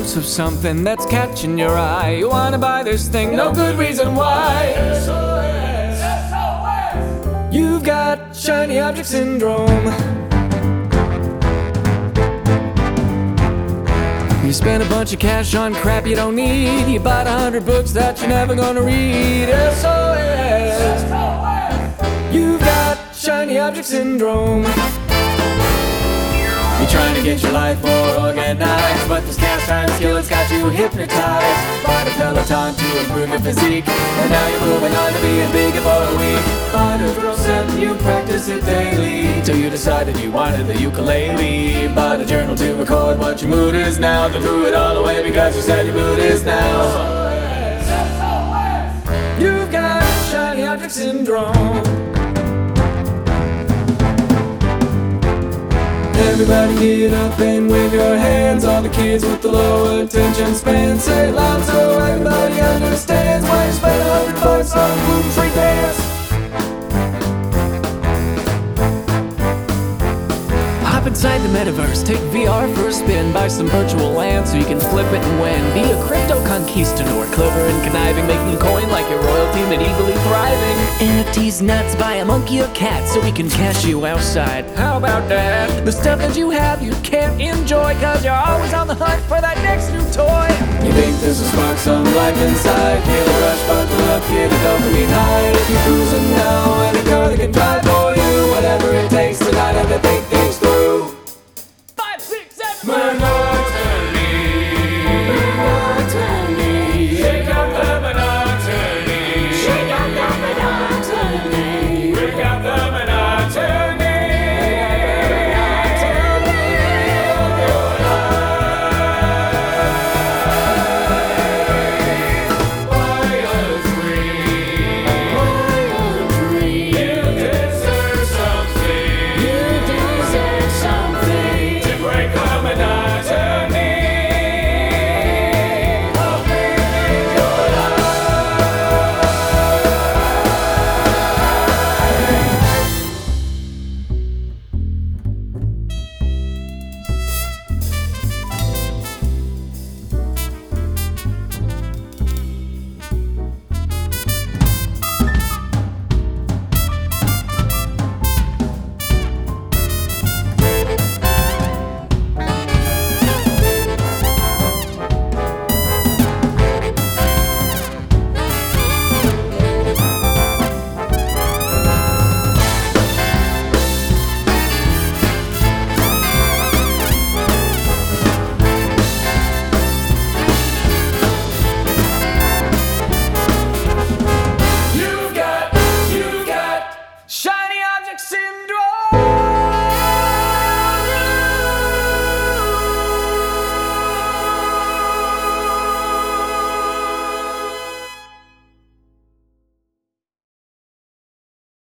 glimpse of something that's catching your eye. You wanna buy this thing, no good reason why. You've got shiny object syndrome. You spent a bunch of cash on crap you don't need. You bought 100 books that you're never gonna read. SOS. You've got shiny object syndrome. You're trying to get your life more organized, but this cast iron skillet's got you hypnotized. Bought a Peloton to improve your physique, and now you're moving on to being bigger for a week. Bought a drill set and you practice it daily, till you decided you wanted the ukulele. Bought a journal to record what your mood is now, then threw it all away because you said your mood is now. You've got shiny object syndrome. Everybody get up and wave your hands. All the kids with the low attention span, say it loud so everybody understands why you spent $100 on gluten-free pants. Hop inside the metaverse, take VR for a spin, buy some virtual land so you can flip it and win. Be a crypto conquistador, clever and conniving, making coin like your royalty, medievally thriving. NFTs nuts, buy a monkey or cat so we can cash you outside. How about that? The stuff that you have you can't enjoy, cause you're always on the hunt for that next new toy. You think this will spark some life inside, feel a rush, buckle up, get a dopamine high. If you're cruising now in a car that can drive for you, whatever it takes tonight, have to think things through. 5, 6, 7. Monotony. Shake out the monotony. Shake out the monotony. Break out the monotony. Buy a dream. You deserve something. You deserve something to break the monotony. You've got shiny object syndrome.